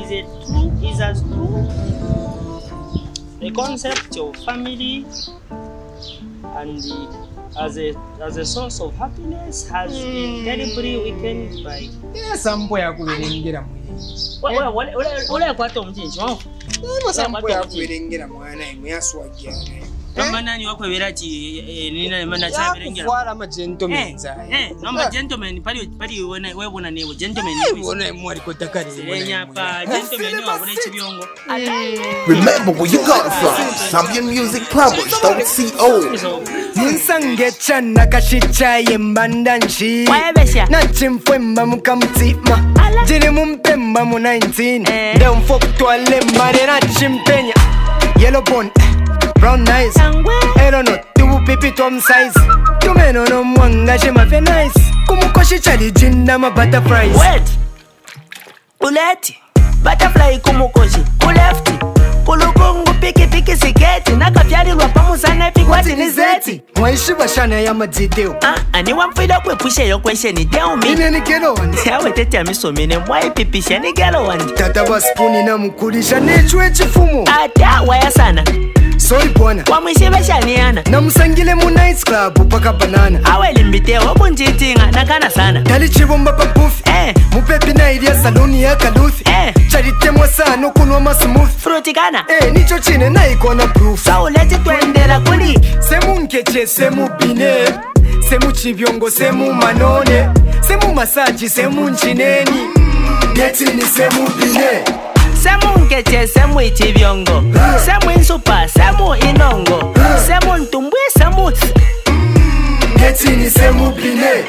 is as true the concept of family and as a source of happiness has been terribly weakened by. Yes, sampo ya kuberengera mwiri. Wala kwato mchinchi wangu. Sampo ya kuberengera mwana imwe yaswagira. Kama ni wako berati nina mana cha berengera. Wala ma gentlemen za. No ma gentlemen pali wewe bona newe gentlemen ni wona mwari kotakari. Senya pa gentlemen ni wabona chibiongo. Remember where you got it from. SambianMusicPlumbers.co. Munsangecha nakashicha yembandanshi. Nachimfwemba mukamtima. Jini mumpemba mu 19. Nde mfokutwale mare nachimpenya. Yellow bone, brown eyes. I don't know, tubu pipi tom size. Tumeno no mwanga shema fe nice. Kumukoshi chali jinda ma butterflies. Wait, uleti butterfly kumukoshi, ulefti kulukungu piki siketi. Nakafyarirwa pamusana fikwati ni zeti. Mwaishi bashana ya majideo. Ani wamfida kwepushe yo question tell me. Ine ni gelo wandi. Yawe tete amisomine mwai pipisha ni gelo wandi. Tata baspuni na mukulisha nechwe chifumo. Ata waya sana. Sorry bwana. Wamwishi bashaniana. Na musangile mu night club paka banana. Awe limbite obunjitinga nakana sana. Tali chibomba pa bufi. Mupepi na ilia saluni ya kaluthi. Charite mwasano kunwa masmooth. Fruity kana. Nicho chine na ikona proof. Sa uleti tuendela kuli. Semu nkeche, semu bine. Semu chiviongo, semu manone. Semu masaji, semu nchineni. Geti ni semu bine. Semu nkeche, semu ichiviongo. Semu insupa, semu inongo. Semu ntumbwe, semu Geti ni semu bine.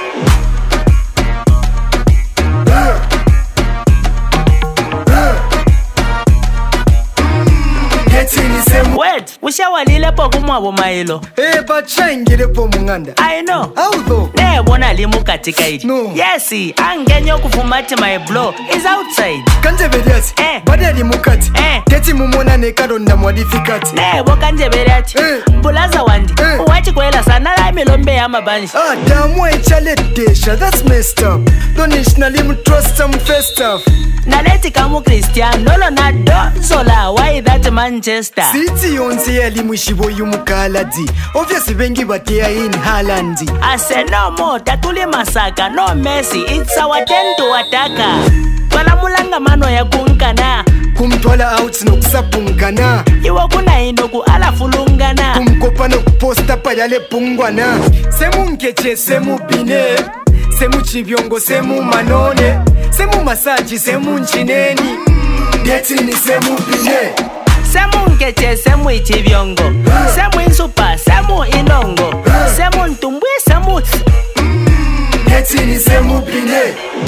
Wait, ushawalile po kumwabo mailo. Bachangile po munganda. I know. How though? Bona limu katika iji. No. Yes, angenyo kufumati my blow is outside. Kanje veriati. Bada limu kati. Keti mumona nekaronda mwadifikati. Bo kanje veriati. Bulaza wandi. Uwachi kwela sana la milombe ya mabanji. Damwa ichaletesha, that's messed up. Donish na limu trust some first stuff. Naleti kamu Cristiano Ronaldo Zola, why that Manchester? Siti yonse ya limu ishibo yumukaladi. Obviously bengi batea in Haalandi. I said no more, tatuli masaka, no Messi, it's our turn to attack. Wala mulanga mano ya kunkana. Kumtwala out no kusapungana. Iwa kuna inoku ala fulungana. Kumkopa no kuposta pa yale pungwana. Semu nkeche, semu bine. Semu chiviongo, semu manone. Semu masaji, semu nchineni. Geti ni semu bine. Semu nkeche, semu ichiviongo. Semu insupa, semu inongo. Semu ntumbwe, semu Geti ni semu bine.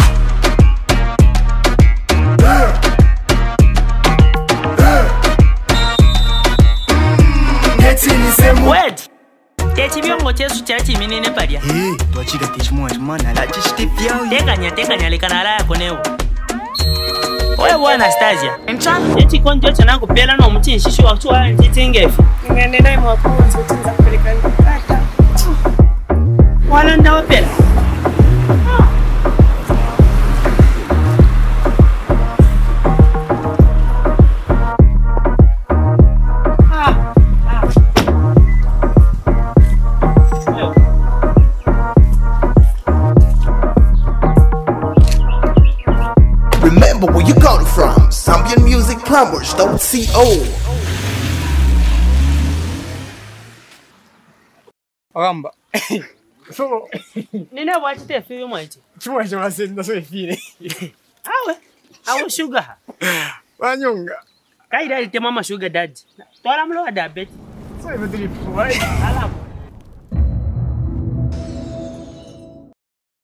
Geti ni semu. Wait. Techibiongo chesu chachi minine padia. Twachika tichimwa chumana la chishtifia. Tekanya lekana ala yako newo. Oye bwana Stasia. Eti konjo chana kupela no mchinshi wa chwa ntitingefu. Ngende naye mwakunzi utinza kupeleka kata. Wala ndawa pela. Remember where you got it from. SambianMusicPlumbers.co. Agamba. So, Nina wachite fiyo mwaiti. chuma chuma senda so ifine. Awe sugar. Wanyonga. Kaida ite mama sugar daddy. Tola mlo wa diabetes. So imetili puwai. Ala